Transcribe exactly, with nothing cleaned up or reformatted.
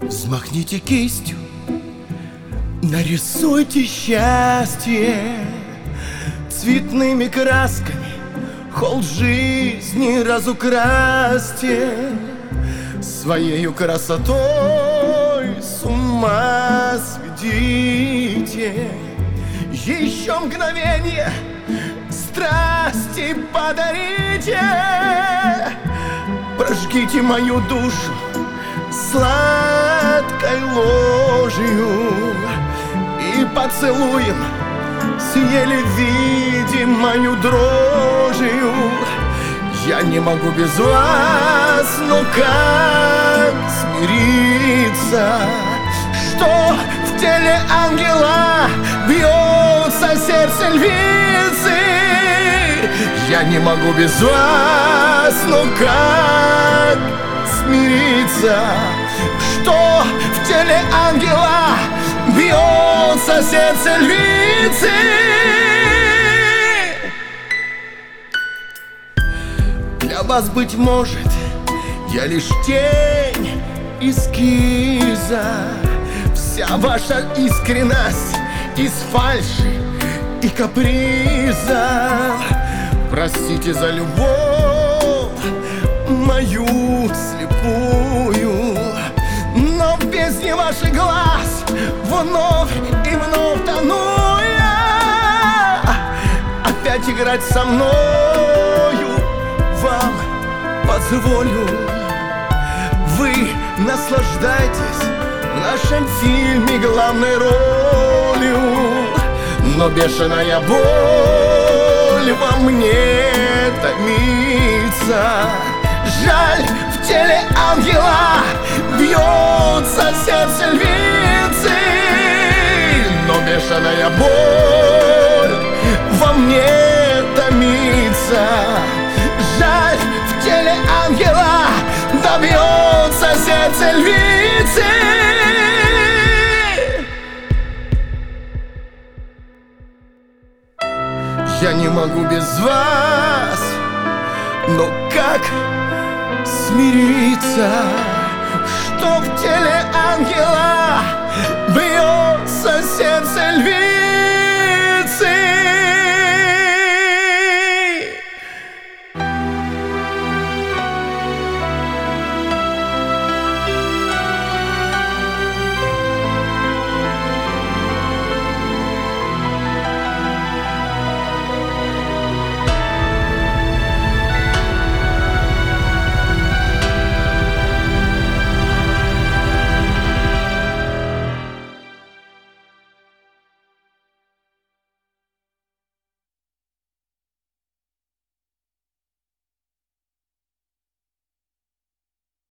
Взмахните кистью, нарисуйте счастье цветными красками, холод жизни разукрасьте, своею красотой с ума сведите. Еще мгновенье страсти подарите, прожгите мою душу сладкой ложью и поцелуем с еле видимою дрожью. Я не могу без вас, но как смириться, что в теле ангела бьется сердце львицы? Я не могу без вас, но как смириться, что в теле ангела бьется сердце львицы? Для вас, быть может, я лишь тень эскиза, вся ваша искренность из фальши и каприза. Простите за любовь мою слепую, но в бездне ваших глаз вновь и вновь тону я. Опять играть со мною вам позволю. Вы наслаждайтесь в нашем фильме главной ролью, но бешеная боль во мне томится. Жаль, в теле ангела бьется сердце львицы, но бешеная боль во мне томится. Жаль, в теле ангела добьется сердце львицы. Я не могу без вас, но как смириться, что в теле ангела бьется сердце львицы?